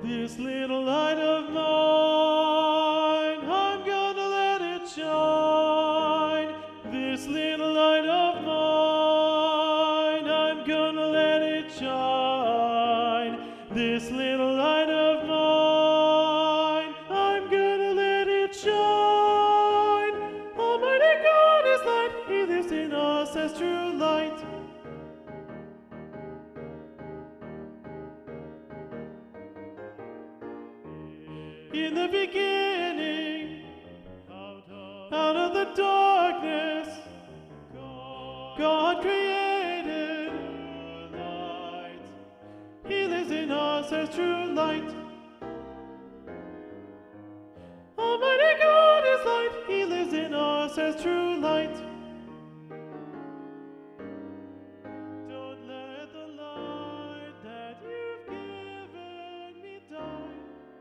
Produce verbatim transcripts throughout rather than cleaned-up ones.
This little light of mine, I'm gonna let it shine. This little light of mine, I'm gonna let it shine. This little light of mine, I'm gonna let it shine. Almighty God is light, He lives in us as true light. In the beginning, out of, out of the darkness, God, God created light. He lives in us as true light. Almighty God is light. He lives in us as true light. Don't let the light that you've given me die.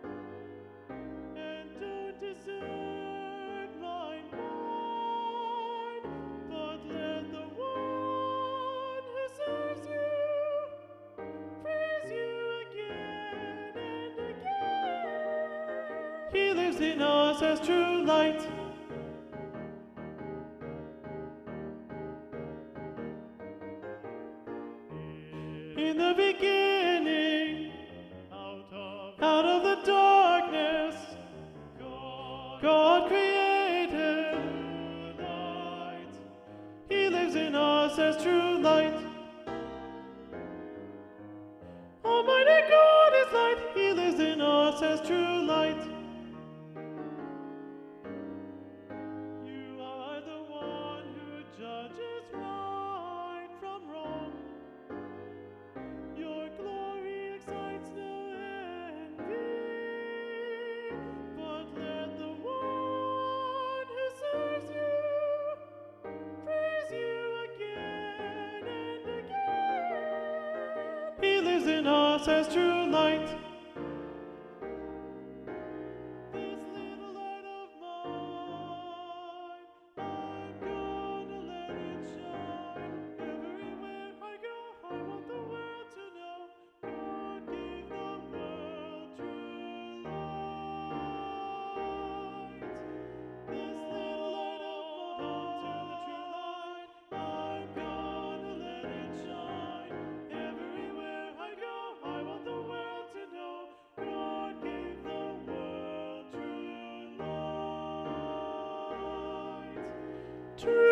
Desert my mind, but let the one who serves you praise you again and again. He lives in us as true light. In the beginning, out of, out of the darkness, God created light. He lives in us as true light. Almighty God is light. He lives in us as true light. You are the one who judges right from wrong. Your glory excites no envy. But let the one who serves you praise you again and again. He lives in us as true light. This little light of mine, I'm gonna let it shine. Everywhere I go, I want the world to know God gave the world true light. This little light of mine, I'm gonna let it shine. Everywhere I go, I want the world to know God gave the world true light. True